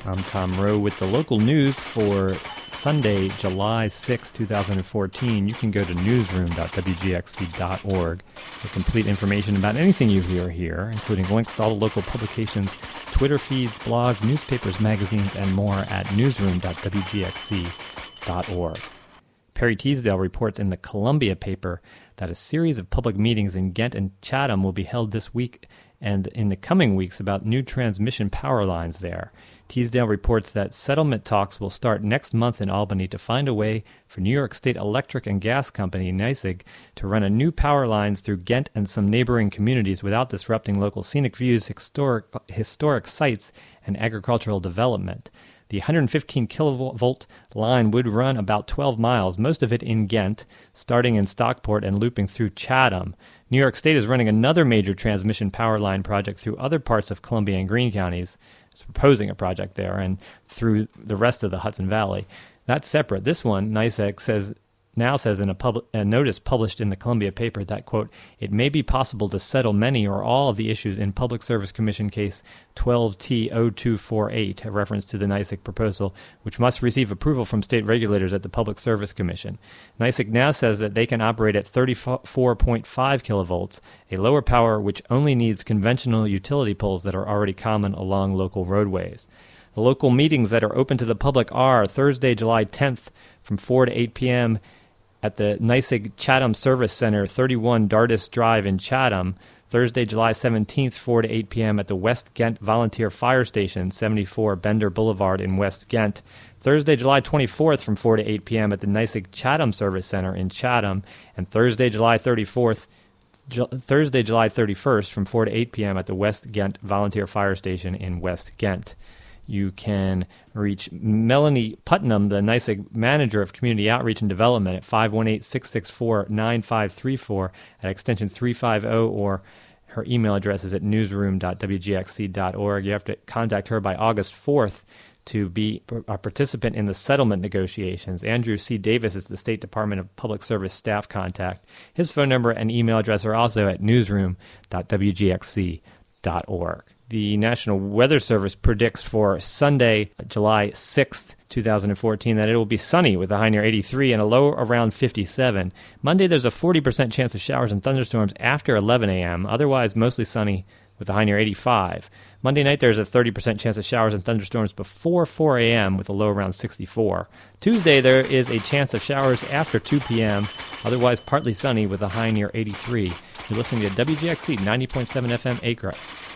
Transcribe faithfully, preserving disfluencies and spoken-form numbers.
I'm Tom Rowe with the local news for Sunday, July sixth, twenty fourteen. You can go to newsroom dot w g x c dot org for complete information about anything you hear here, including links to all the local publications, Twitter feeds, blogs, newspapers, magazines, and more at newsroom dot w g x c dot org. Perry Teasdale reports in the Columbia paper that a series of public meetings in Ghent and Chatham will be held this week and in the coming weeks about new transmission power lines there. Teasdale reports that settlement talks will start next month in Albany to find a way for New York State Electric and Gas Company, NYSEG, to run a new power lines through Ghent and some neighboring communities without disrupting local scenic views, historic, historic sites, and agricultural development. The one hundred fifteen kilovolt line would run about twelve miles, most of it in Ghent, starting in Stockport and looping through Chatham. New York State is running another major transmission power line project through other parts of Columbia and Greene counties. It's proposing a project there and through the rest of the Hudson Valley. That's separate. This one, NYSEG says now says in a, pub- a notice published in the Columbia paper that, quote, it may be possible to settle many or all of the issues in Public Service Commission case twelve T zero two four eight, a reference to the NYSEG proposal, which must receive approval from state regulators at the Public Service Commission. NYSEG now says that they can operate at thirty-four point five kilovolts, a lower power which only needs conventional utility poles that are already common along local roadways. The local meetings that are open to the public are Thursday, July tenth from four to eight p.m., at the NYSEG Chatham Service Center, thirty-one Dardis Drive in Chatham. Thursday, July seventeenth, four to eight p.m. at the West Ghent Volunteer Fire Station, seventy-four Bender Boulevard in West Ghent. Thursday, July twenty-fourth from four to eight p.m. at the NYSEG Chatham Service Center in Chatham. And Thursday, July thirty-fourth, Ju- Thursday, July thirty-first from four to eight p.m. at the West Ghent Volunteer Fire Station in West Ghent. You can reach Melanie Putnam, the NYSEG Manager of Community Outreach and Development, at five one eight, six six four, nine five three four at extension three fifty, or her email address is at newsroom dot w g x c dot org. You have to contact her by August fourth to be a participant in the settlement negotiations. Andrew C. Davis is the State Department of Public Service staff contact. His phone number and email address are also at newsroom dot w g x c dot org. The National Weather Service predicts for Sunday, July sixth, twenty fourteen, that it will be sunny with a high near eighty-three and a low around fifty-seven. Monday, there's a forty percent chance of showers and thunderstorms after eleven a.m., otherwise mostly sunny with a high near eighty-five. Monday night, there's a thirty percent chance of showers and thunderstorms before four a.m. with a low around sixty-four. Tuesday, there is a chance of showers after two p.m., otherwise partly sunny with a high near eighty-three. You're listening to W G X C ninety point seven F M Acre.